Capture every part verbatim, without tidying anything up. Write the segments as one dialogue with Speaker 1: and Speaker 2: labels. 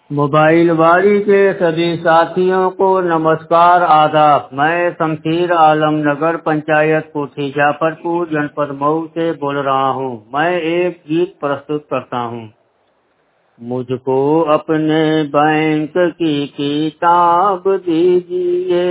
Speaker 1: Mobile वाली के सभी साथियों को नमस्कार आदाब। मैं शमशीर आलम नगर पंचायत कोठी जाफरपुर जनपद मऊ से बोल रहा हूँ। मैं एक गीत प्रस्तुत करता हूँ। मुझको अपने बैंक की किताब दीजिए,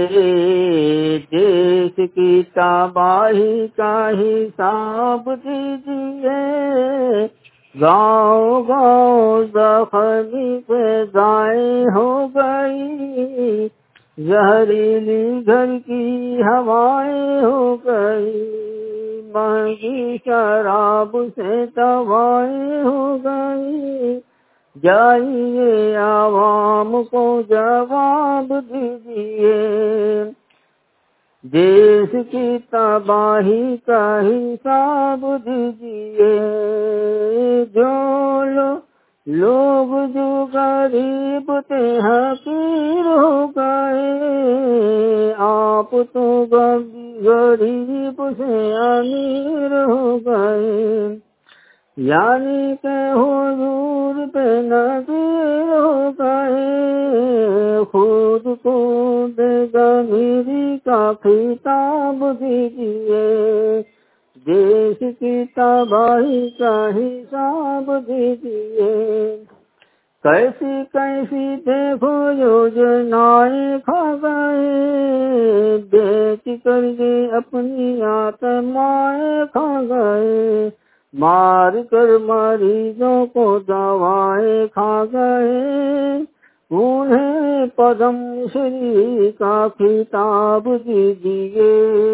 Speaker 1: देश की तबाही का हिसाब दीजिए। गाँव गाँव जख्मी फ़िज़ाएं हो गई, जहरीली घर की हवाएं हो गई, महंगी शराब से दवाएं हो गई। जाइए आवाम को जवाब दीजिए, देश की तबाही का हिसाब दीजिए। जो लो, लोग जो गरीब थे हकीर हो गए, आप तो गरीब से अमीर हो गए। यानी के हुजूर पे नज़ीर हो गए, खुद को बेगनीरी का खिताब दीजिए, देश की तबाही का हिसाब दीजिए। कैसी कैसी देखो योजनाएं खा गए, बेच कर ये अपनी आत्माएं खा गए, मार कर मरीजों को दवाएं खा गए। उन्हें पद्म श्री का खिताब दीजिए,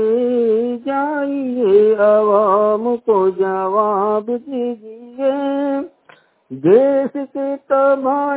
Speaker 1: जाइए अवाम को जवाब दीजिए। देश के तबाही